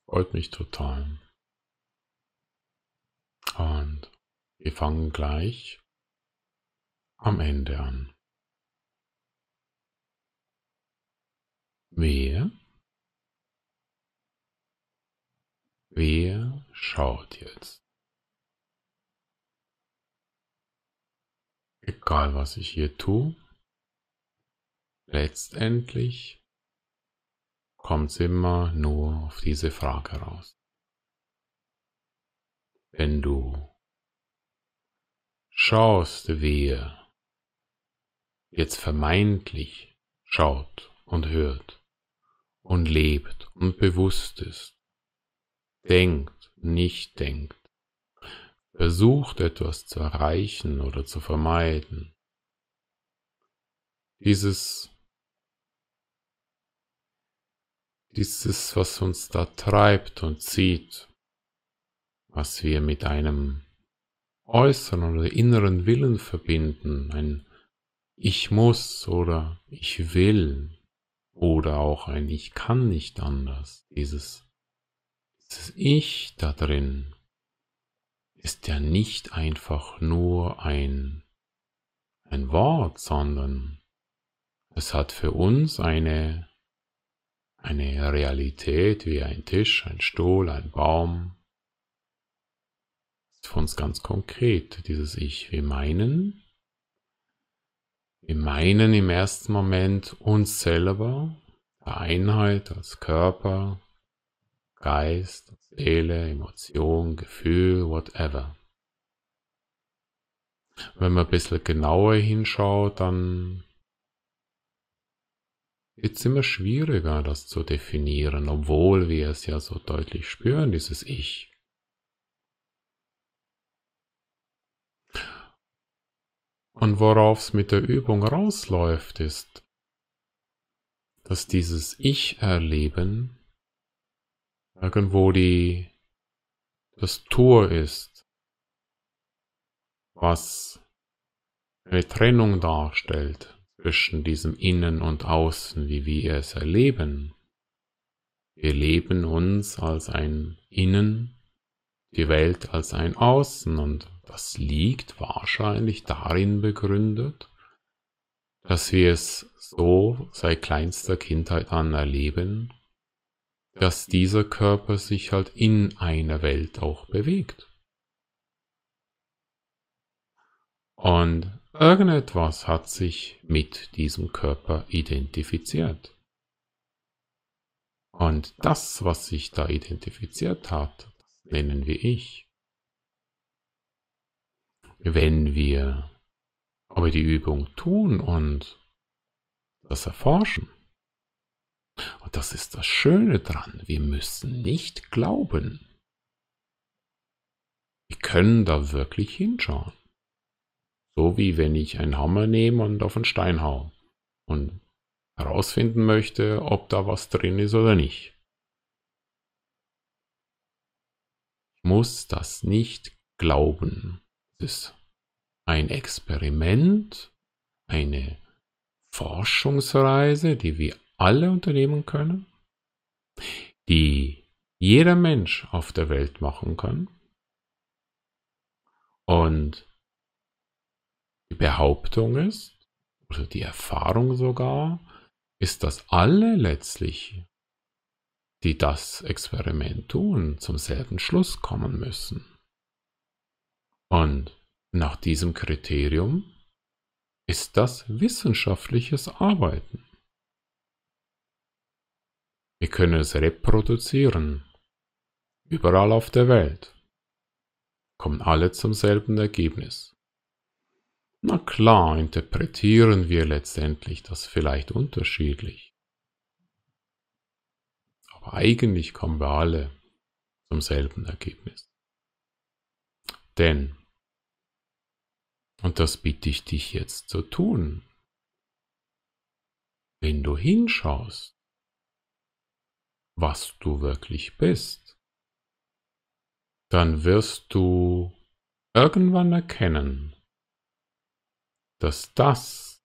Freut mich total. Und wir fangen gleich am Ende an. Wer schaut jetzt? Egal was ich hier tue, letztendlich kommt es immer nur auf diese Frage raus. Wenn du schaust, wer jetzt vermeintlich schaut und hört und lebt und bewusst ist, denkt, nicht denkt, versucht etwas zu erreichen oder zu vermeiden, dieses, was uns da treibt und zieht, was wir mit einem äußeren oder inneren Willen verbinden, ein Ich muss oder ich will oder auch ein Ich kann nicht anders, dieses Ich da drin ist ja nicht einfach nur ein Wort, sondern es hat für uns eine Realität wie ein Tisch, ein Stuhl, ein Baum. Das ist für uns ganz konkret, dieses Ich. Wir meinen im ersten Moment uns selber, der Einheit als Körper, Geist, Seele, Emotion, Gefühl, whatever. Wenn man ein bisschen genauer hinschaut, dann wird es immer schwieriger, das zu definieren, obwohl wir es ja so deutlich spüren, dieses Ich. Und worauf es mit der Übung rausläuft, ist, dass dieses Ich-Erleben irgendwo das Tor ist, was eine Trennung darstellt zwischen diesem Innen und Außen, wie wir es erleben. Wir leben uns als ein Innen, die Welt als ein Außen, und das liegt wahrscheinlich darin begründet, dass wir es so seit kleinster Kindheit an erleben, dass dieser Körper sich halt in einer Welt auch bewegt. Und irgendetwas hat sich mit diesem Körper identifiziert. Und das, was sich da identifiziert hat, das nennen wir Ich. Wenn wir aber die Übung tun und das erforschen, und das ist das Schöne dran, wir müssen nicht glauben. Wir können da wirklich hinschauen. So wie wenn ich einen Hammer nehme und auf einen Stein hau und herausfinden möchte, ob da was drin ist oder nicht. Ich muss das nicht glauben. Es ist ein Experiment, eine Forschungsreise, die wir alle unternehmen können, die jeder Mensch auf der Welt machen kann. Und die Behauptung ist, oder die Erfahrung sogar, ist, dass alle letztlich, die das Experiment tun, zum selben Schluss kommen müssen. Und nach diesem Kriterium ist das wissenschaftliches Arbeiten. Wir können es reproduzieren, überall auf der Welt, kommen alle zum selben Ergebnis. Na klar, interpretieren wir letztendlich das vielleicht unterschiedlich. Aber eigentlich kommen wir alle zum selben Ergebnis. Denn, und das bitte ich dich jetzt zu tun, wenn du hinschaust, was du wirklich bist, dann wirst du irgendwann erkennen, dass das,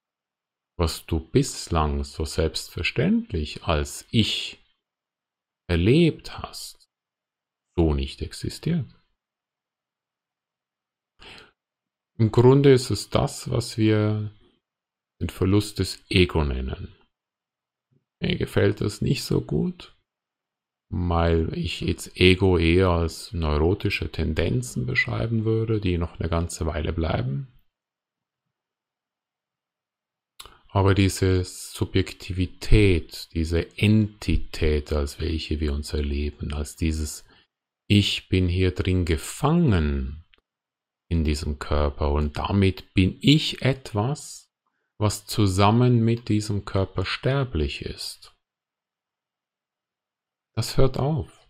was du bislang so selbstverständlich als Ich erlebt hast, so nicht existiert. Im Grunde ist es das, was wir den Verlust des Ego nennen. Mir gefällt das nicht so gut, weil ich jetzt Ego eher als neurotische Tendenzen beschreiben würde, die noch eine ganze Weile bleiben. Aber diese Subjektivität, diese Entität, als welche wir uns erleben, als dieses Ich bin hier drin gefangen in diesem Körper und damit bin ich etwas, was zusammen mit diesem Körper sterblich ist. Das hört auf.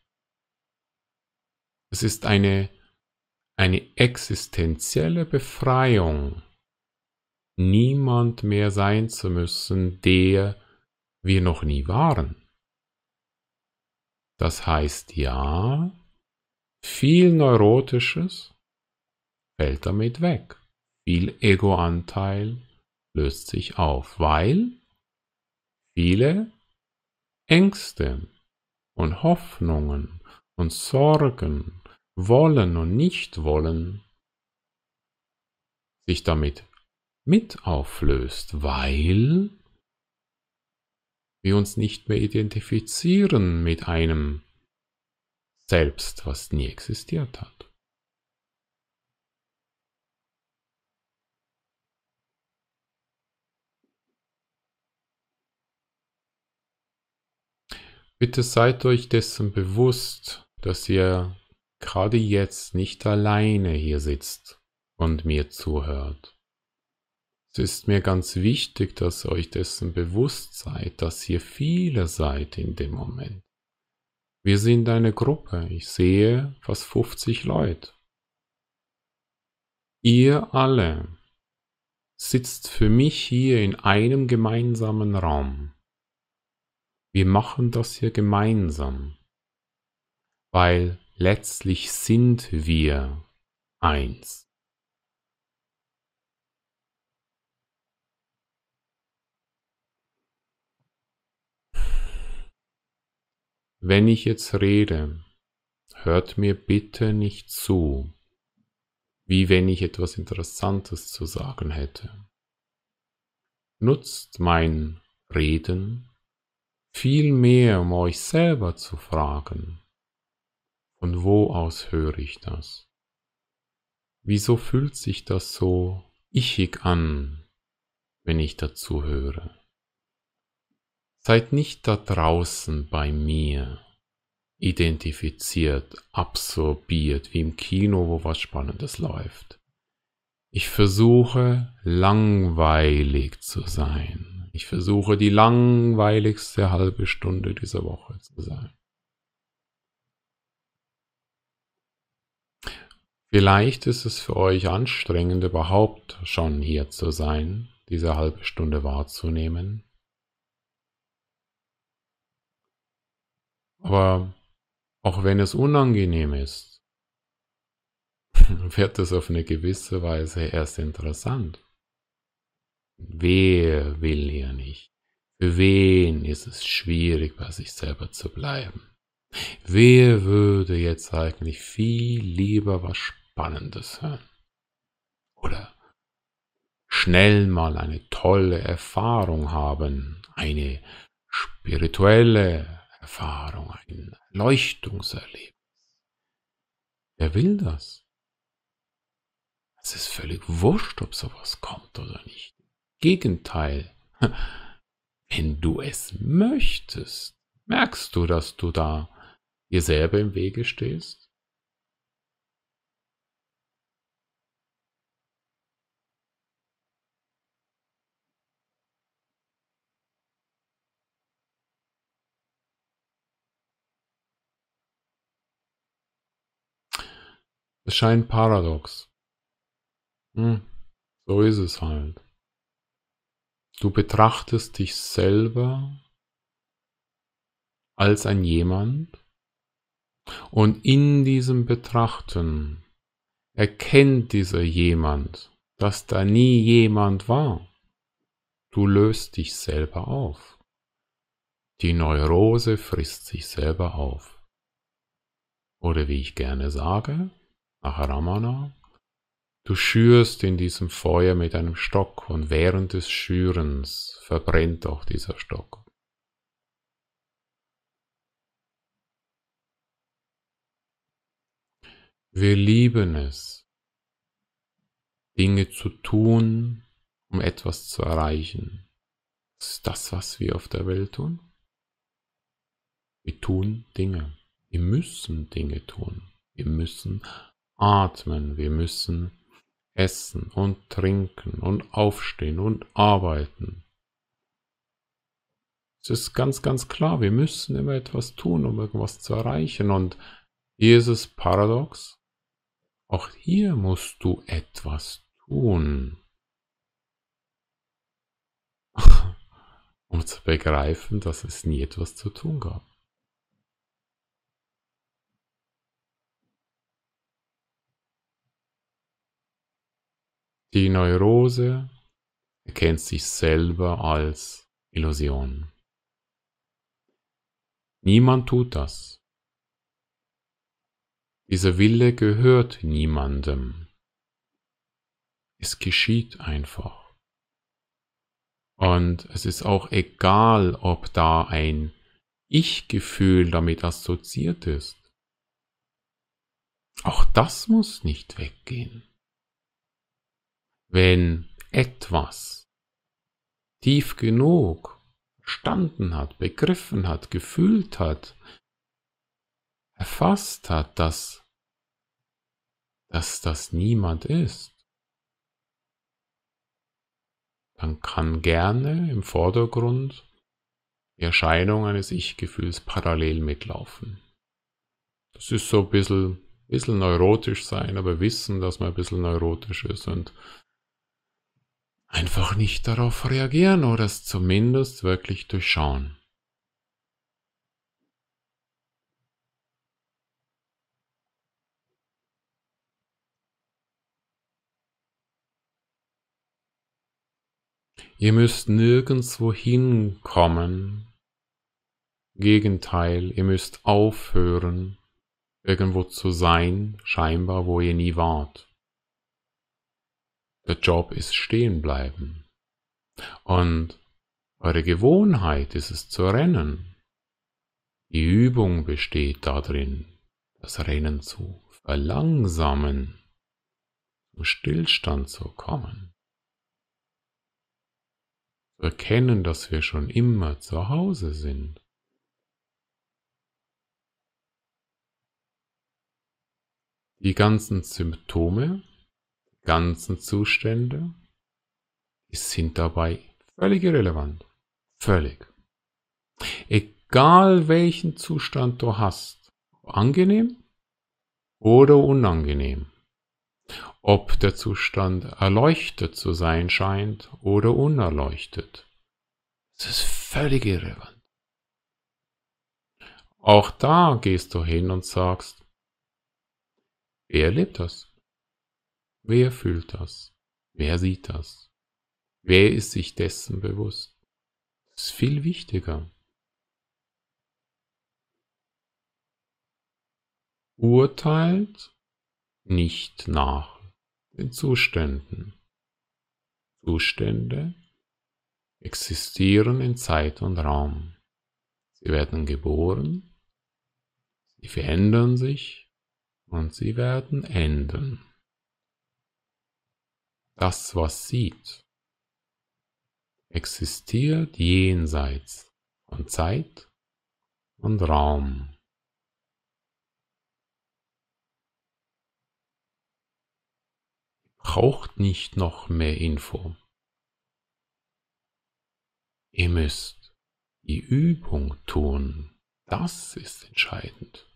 Es ist eine existenzielle Befreiung, niemand mehr sein zu müssen, der wir noch nie waren. Das heißt ja, viel Neurotisches fällt damit weg. Viel Ego-Anteil löst sich auf, weil viele Ängste und Hoffnungen und Sorgen, wollen und nicht wollen, sich damit mit auflöst, weil wir uns nicht mehr identifizieren mit einem Selbst, was nie existiert hat. Bitte seid euch dessen bewusst, dass ihr gerade jetzt nicht alleine hier sitzt und mir zuhört. Es ist mir ganz wichtig, dass ihr euch dessen bewusst seid, dass ihr viele seid in dem Moment. Wir sind eine Gruppe, ich sehe fast 50 Leute. Ihr alle sitzt für mich hier in einem gemeinsamen Raum. Wir machen das hier gemeinsam, weil letztlich sind wir eins. Wenn ich jetzt rede, hört mir bitte nicht zu, wie wenn ich etwas Interessantes zu sagen hätte. Nutzt mein Reden vielmehr, um euch selber zu fragen, von wo aus höre ich das? Wieso fühlt sich das so ichig an, wenn ich dazu höre? Seid nicht da draußen bei mir, identifiziert, absorbiert, wie im Kino, wo was Spannendes läuft. Ich versuche, langweilig zu sein. Ich versuche, die langweiligste halbe Stunde dieser Woche zu sein. Vielleicht ist es für euch anstrengend, überhaupt schon hier zu sein, diese halbe Stunde wahrzunehmen. Aber auch wenn es unangenehm ist, wird es auf eine gewisse Weise erst interessant. Wer will hier nicht? Für wen ist es schwierig, bei sich selber zu bleiben? Wer würde jetzt eigentlich viel lieber was Spannendes hören? Oder schnell mal eine tolle Erfahrung haben, eine spirituelle Erfahrung, ein Leuchtungserlebnis. Wer will das? Es ist völlig wurscht, ob sowas kommt oder nicht. Im Gegenteil, wenn du es möchtest, merkst du, dass du da dir selber im Wege stehst? Es scheint paradox. So ist es halt. Du betrachtest dich selber als ein Jemand und in diesem Betrachten erkennt dieser Jemand, dass da nie jemand war. Du löst dich selber auf. Die Neurose frisst sich selber auf. Oder wie ich gerne sage, nach Ramana, du schürst in diesem Feuer mit einem Stock und während des Schürens verbrennt auch dieser Stock. Wir lieben es, Dinge zu tun, um etwas zu erreichen. Das ist das, was wir auf der Welt tun. Wir tun Dinge. Wir müssen Dinge tun. Wir müssen atmen. Wir müssen essen und trinken und aufstehen und arbeiten. Es ist ganz, ganz klar, wir müssen immer etwas tun, um irgendwas zu erreichen. Und hier ist es paradox. Auch hier musst du etwas tun, um zu begreifen, dass es nie etwas zu tun gab. Die Neurose erkennt sich selber als Illusion. Niemand tut das. Dieser Wille gehört niemandem. Es geschieht einfach. Und es ist auch egal, ob da ein Ich-Gefühl damit assoziiert ist. Auch das muss nicht weggehen. Wenn etwas tief genug verstanden hat, begriffen hat, gefühlt hat, erfasst hat, dass das niemand ist, dann kann gerne im Vordergrund die Erscheinung eines Ich-Gefühls parallel mitlaufen. Das ist so ein bisschen neurotisch sein, aber wissen, dass man ein bisschen neurotisch ist und einfach nicht darauf reagieren oder es zumindest wirklich durchschauen. Ihr müsst nirgendwo hinkommen. Gegenteil, ihr müsst aufhören, irgendwo zu sein, scheinbar, wo ihr nie wart. Der Job ist stehen bleiben. Und eure Gewohnheit ist es zu rennen. Die Übung besteht darin, das Rennen zu verlangsamen, zum Stillstand zu kommen. Zu erkennen, dass wir schon immer zu Hause sind. Die ganzen Symptome, die ganzen Zustände, die sind dabei völlig irrelevant. Völlig. Egal welchen Zustand du hast, angenehm oder unangenehm, ob der Zustand erleuchtet zu sein scheint oder unerleuchtet, es ist völlig irrelevant. Auch da gehst du hin und sagst, wer erlebt das? Wer fühlt das? Wer sieht das? Wer ist sich dessen bewusst? Das ist viel wichtiger. Urteilt nicht nach den Zuständen. Zustände existieren in Zeit und Raum. Sie werden geboren, sie verändern sich und sie werden enden. Das, was sieht, existiert jenseits von Zeit und Raum. Braucht nicht noch mehr Info. Ihr müsst die Übung tun. Das ist entscheidend.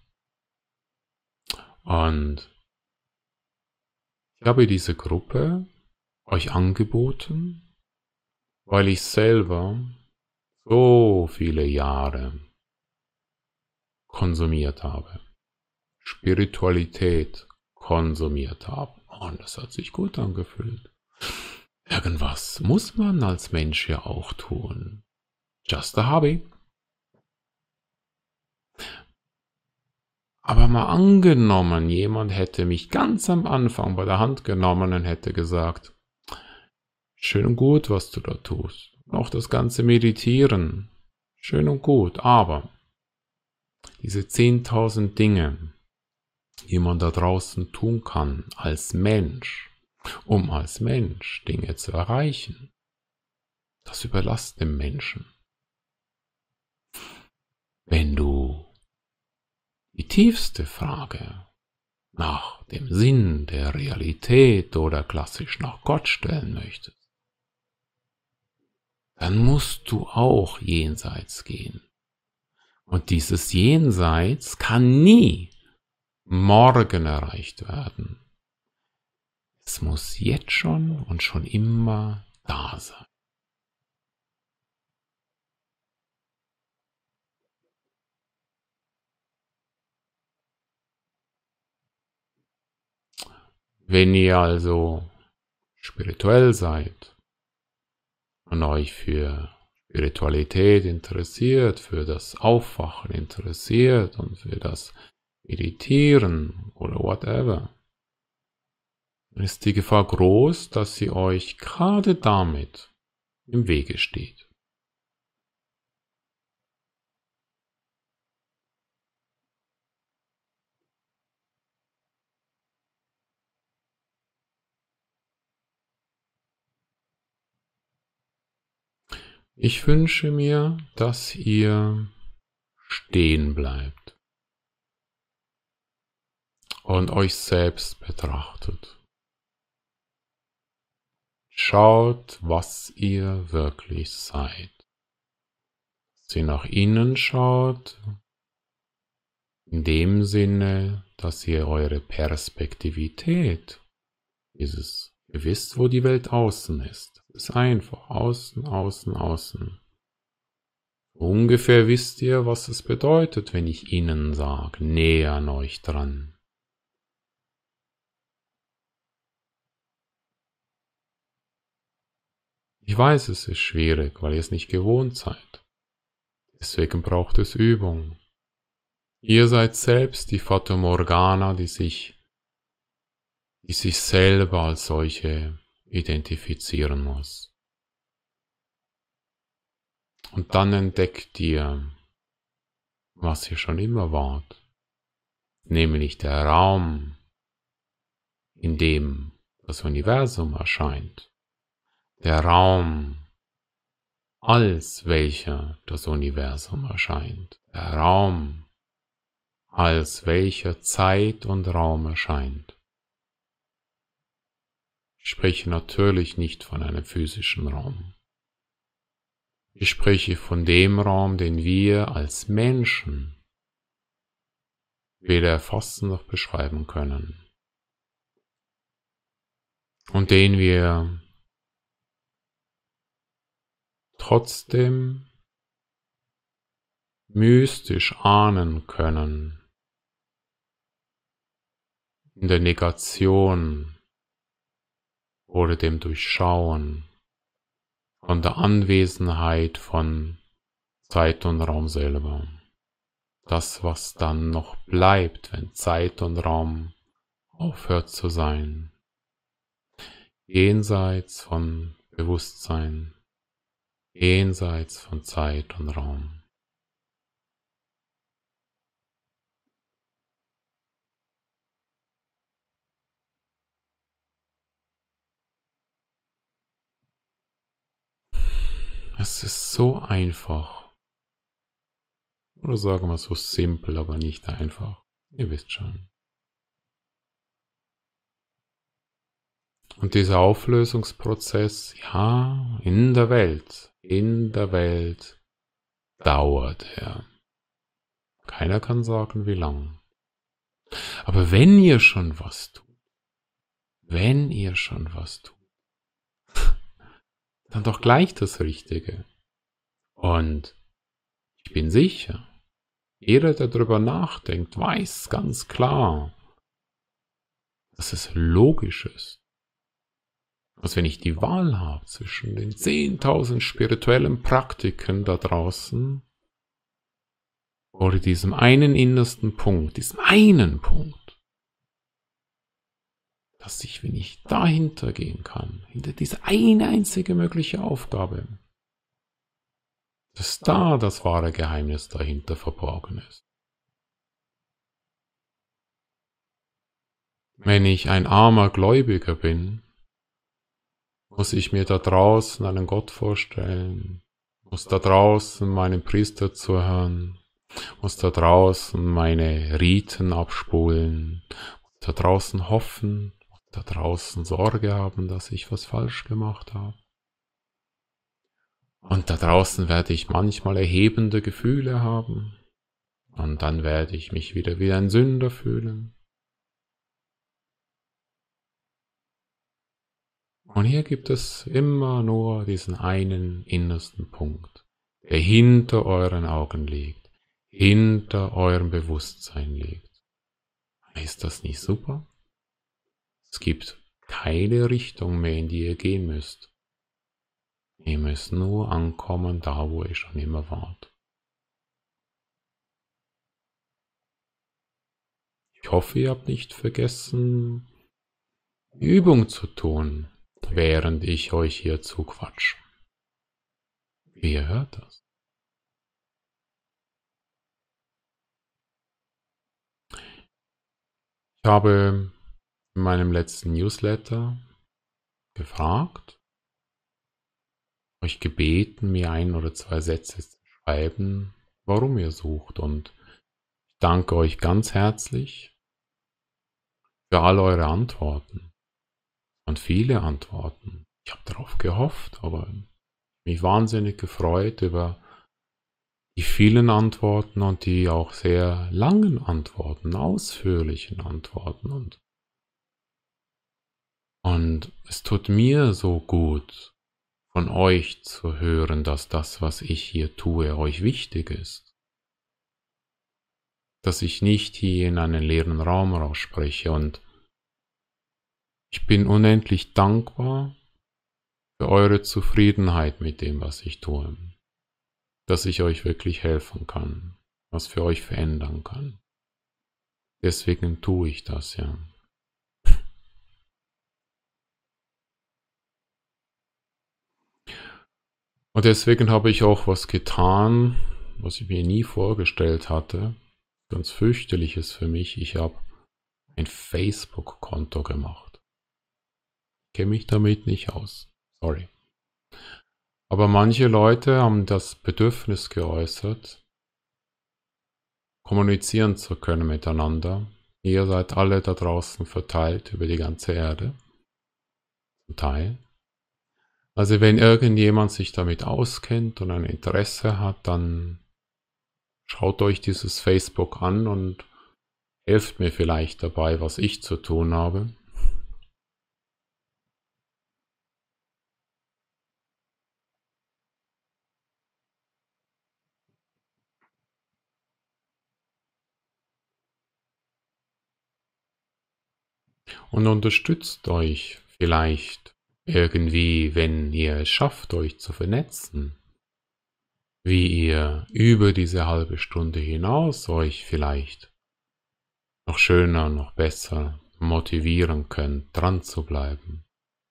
Und ich habe diese Gruppe euch angeboten, weil ich selber so viele Jahre konsumiert habe, Spiritualität konsumiert habe. Und das hat sich gut angefühlt. Irgendwas muss man als Mensch ja auch tun. Just a hobby. Aber mal angenommen, jemand hätte mich ganz am Anfang bei der Hand genommen und hätte gesagt, schön und gut, was du da tust. Auch das ganze Meditieren, schön und gut, aber diese 10.000 Dinge, die man da draußen tun kann als Mensch, um als Mensch Dinge zu erreichen, das überlasst dem Menschen. Wenn du die tiefste Frage nach dem Sinn der Realität oder klassisch nach Gott stellen möchtest, dann musst du auch jenseits gehen. Und dieses Jenseits kann nie morgen erreicht werden. Es muss jetzt schon und schon immer da sein. Wenn ihr also spirituell seid und euch für Spiritualität interessiert, für das Aufwachen interessiert und für das Meditieren oder whatever, dann ist die Gefahr groß, dass sie euch gerade damit im Wege steht. Ich wünsche mir, dass ihr stehen bleibt und euch selbst betrachtet. Schaut, was ihr wirklich seid. Dass ihr nach innen schaut, in dem Sinne, dass ihr eure Perspektivität, ihr wisst, wo die Welt außen ist. Es ist einfach außen, außen, außen. Ungefähr wisst ihr, was es bedeutet, wenn ich innen sage, näher an euch dran. Ich weiß, es ist schwierig, weil ihr es nicht gewohnt seid. Deswegen braucht es Übung. Ihr seid selbst die Fata Morgana, die sich selber als solche identifizieren muss. Und dann entdeckt ihr, was ihr schon immer wart, nämlich der Raum, in dem das Universum erscheint, der Raum, als welcher das Universum erscheint, der Raum, als welcher Zeit und Raum erscheint. Ich spreche natürlich nicht von einem physischen Raum. Ich spreche von dem Raum, den wir als Menschen weder erfassen noch beschreiben können. Und den wir trotzdem mystisch ahnen können, in der Negation oder dem Durchschauen von der Anwesenheit von Zeit und Raum selber. Das, was dann noch bleibt, wenn Zeit und Raum aufhört zu sein. Jenseits von Bewusstsein, jenseits von Zeit und Raum. Es ist so einfach. Oder sagen wir so simpel, aber nicht einfach. Ihr wisst schon. Und dieser Auflösungsprozess, ja, in der Welt dauert er. Keiner kann sagen, wie lang. Aber wenn ihr schon was tut, dann doch gleich das Richtige. Und ich bin sicher, jeder, der darüber nachdenkt, weiß ganz klar, dass es logisch ist. Dass wenn ich die Wahl habe zwischen den 10.000 spirituellen Praktiken da draußen oder diesem einen innersten Punkt, diesem einen Punkt, dass ich, wenn ich dahinter gehen kann, hinter diese eine einzige mögliche Aufgabe, dass da das wahre Geheimnis dahinter verborgen ist. Wenn ich ein armer Gläubiger bin, muss ich mir da draußen einen Gott vorstellen, muss da draußen meinen Priester zuhören, muss da draußen meine Riten abspulen, muss da draußen hoffen, muss da draußen Sorge haben, dass ich was falsch gemacht habe. Und da draußen werde ich manchmal erhebende Gefühle haben und dann werde ich mich wieder wie ein Sünder fühlen. Und hier gibt es immer nur diesen einen innersten Punkt, der hinter euren Augen liegt, hinter eurem Bewusstsein liegt. Ist das nicht super? Es gibt keine Richtung mehr, in die ihr gehen müsst. Ihr müsst nur ankommen, da wo ihr schon immer wart. Ich hoffe, ihr habt nicht vergessen, die Übung zu tun, während ich euch hier zuquatsch. Wie hört das? Ich habe in meinem letzten Newsletter gefragt, euch gebeten, mir 1 oder 2 Sätze zu schreiben, warum ihr sucht, und ich danke euch ganz herzlich für all eure Antworten und viele Antworten. Ich habe darauf gehofft, aber mich wahnsinnig gefreut über die vielen Antworten und die auch sehr langen Antworten, ausführlichen Antworten, und es tut mir so gut, von euch zu hören, dass das, was ich hier tue, euch wichtig ist. Dass ich nicht hier in einen leeren Raum rausspreche, und ich bin unendlich dankbar für eure Zufriedenheit mit dem, was ich tue. Dass ich euch wirklich helfen kann, was für euch verändern kann. Deswegen tue ich das, ja. Und deswegen habe ich auch was getan, was ich mir nie vorgestellt hatte. Ganz fürchterliches für mich. Ich habe ein Facebook-Konto gemacht. Ich kenne mich damit nicht aus. Sorry. Aber manche Leute haben das Bedürfnis geäußert, kommunizieren zu können miteinander. Ihr seid alle da draußen verteilt über die ganze Erde. Zum Teil. Also wenn irgendjemand sich damit auskennt und ein Interesse hat, dann schaut euch dieses Facebook an und helft mir vielleicht dabei, was ich zu tun habe. Und unterstützt euch vielleicht irgendwie, wenn ihr es schafft, euch zu vernetzen, wie ihr über diese halbe Stunde hinaus euch vielleicht noch schöner, noch besser motivieren könnt, dran zu bleiben.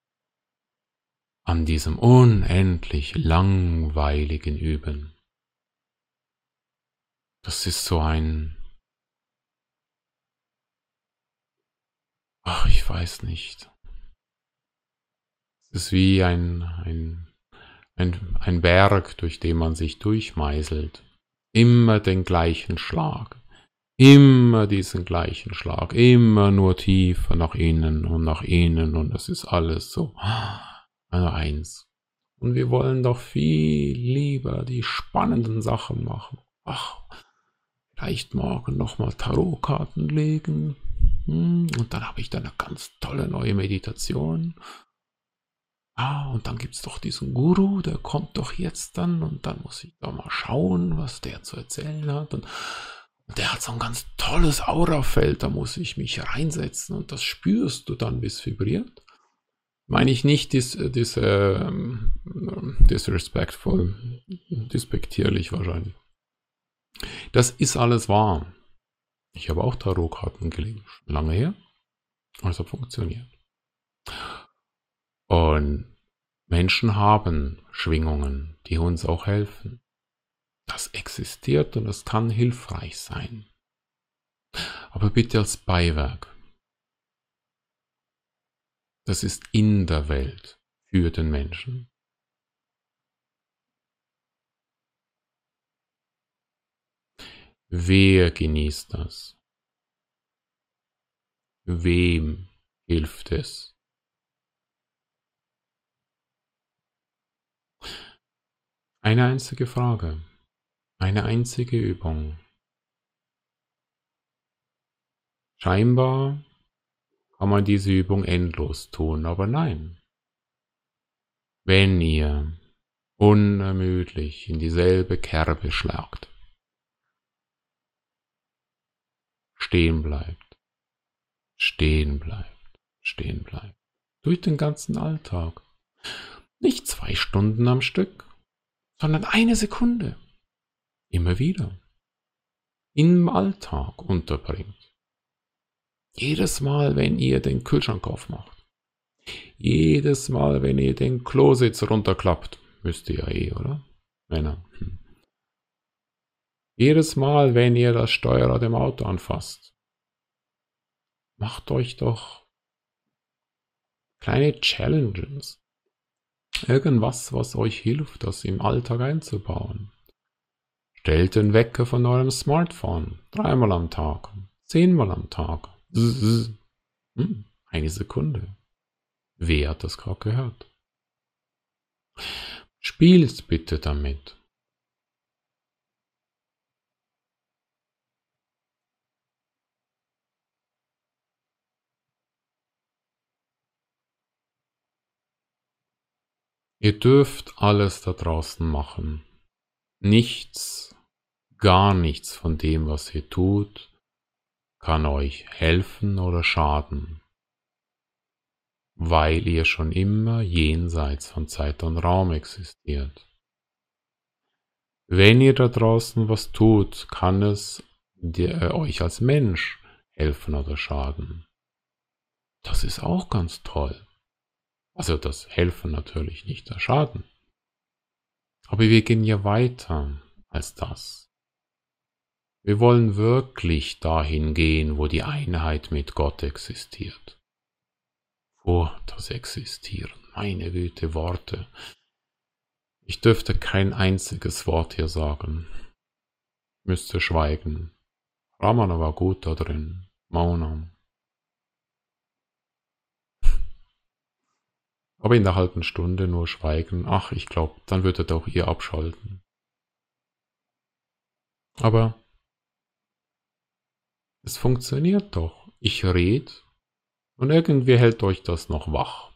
An diesem unendlich langweiligen Üben. Das ist so ein... Ach, ich weiß nicht. Es ist wie ein Berg, durch den man sich durchmeißelt. Immer den gleichen Schlag. Immer diesen gleichen Schlag. Immer nur tiefer nach innen, und es ist alles so eins. Und wir wollen doch viel lieber die spannenden Sachen machen. Ach, vielleicht morgen nochmal Tarotkarten legen. Und dann habe ich da eine ganz tolle neue Meditation. Und dann gibt es doch diesen Guru, der kommt doch jetzt dann, und dann muss ich doch mal schauen, was der zu erzählen hat. Und der hat so ein ganz tolles Aurafeld, da muss ich mich reinsetzen, und das spürst du dann, wie es vibriert. Meine ich nicht disrespectful, despektierlich wahrscheinlich. Das ist alles wahr. Ich habe auch Tarotkarten gelegt, schon lange her. Und es hat funktioniert. Und Menschen haben Schwingungen, die uns auch helfen. Das existiert und es kann hilfreich sein. Aber bitte als Beiwerk. Das ist in der Welt für den Menschen. Wer genießt das? Wem hilft es? Eine einzige Frage, eine einzige Übung. Scheinbar kann man diese Übung endlos tun, aber nein. Wenn ihr unermüdlich in dieselbe Kerbe schlagt, stehen bleibt, stehen bleibt, stehen bleibt, durch den ganzen Alltag, nicht 2 Stunden am Stück, sondern eine Sekunde, immer wieder, im Alltag unterbringt. Jedes Mal, wenn ihr den Kühlschrank aufmacht, jedes Mal, wenn ihr den Klositz runterklappt, müsst ihr ja eh, oder? Männer. Jedes Mal, wenn ihr das Steuerrad im Auto anfasst, macht euch doch kleine Challenges. Irgendwas, was euch hilft, das im Alltag einzubauen. Stellt den Wecker von eurem Smartphone 3-mal am Tag, 10-mal am Tag. Eine Sekunde. Wer hat das gerade gehört? Spielt bitte damit. Ihr dürft alles da draußen machen. Nichts, gar nichts von dem, was ihr tut, kann euch helfen oder schaden, weil ihr schon immer jenseits von Zeit und Raum existiert. Wenn ihr da draußen was tut, kann es euch als Mensch helfen oder schaden. Das ist auch ganz toll. Also das Helfen natürlich nicht, das Schaden. Aber wir gehen ja weiter als das. Wir wollen wirklich dahin gehen, wo die Einheit mit Gott existiert. Wo das Existieren, meine Güte, Worte. Ich dürfte kein einziges Wort hier sagen. Müsste schweigen. Ramana war gut da drin. Maunam. Aber in der halben Stunde nur schweigen. Ach, ich glaube, dann würdet auch ihr abschalten. Aber es funktioniert doch. Ich rede und irgendwie hält euch das noch wach,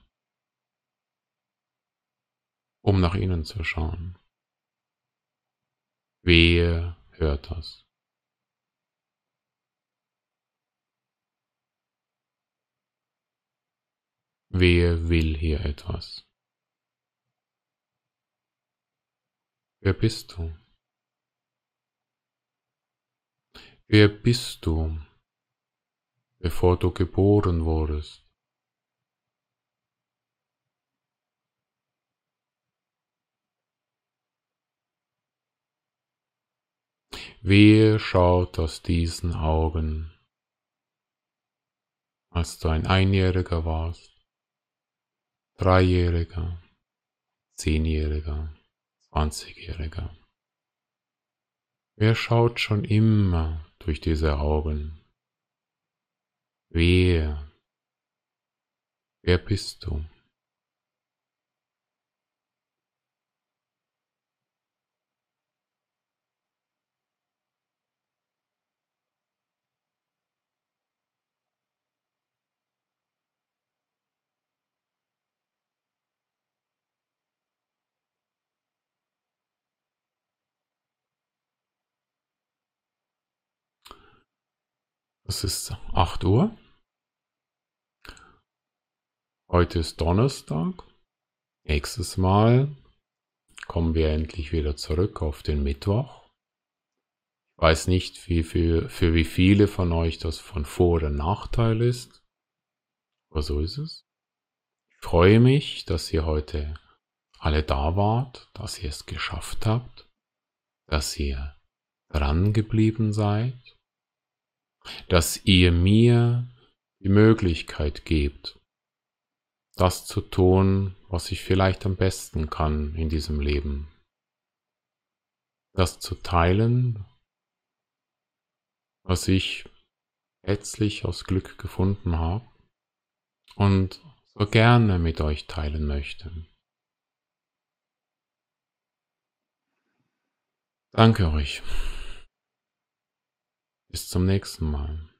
um nach innen zu schauen. Wer hört das? Wer will hier etwas? Wer bist du? Wer bist du, bevor du geboren wurdest? Wer schaut aus diesen Augen, als du ein Einjähriger warst, Dreijähriger, 10-Jähriger, 20-Jähriger? Wer schaut schon immer durch diese Augen? Wer bist du? Es ist 8 Uhr. Heute ist Donnerstag. Nächstes Mal kommen wir endlich wieder zurück auf den Mittwoch. Ich weiß nicht, für wie viele von euch das von Vor- oder Nachteil ist, aber so ist es. Ich freue mich, dass ihr heute alle da wart, dass ihr es geschafft habt, dass ihr dran geblieben seid, dass ihr mir die Möglichkeit gebt, das zu tun, was ich vielleicht am besten kann in diesem Leben. Das zu teilen, was ich letztlich aus Glück gefunden habe und so gerne mit euch teilen möchte. Danke euch. Bis zum nächsten Mal.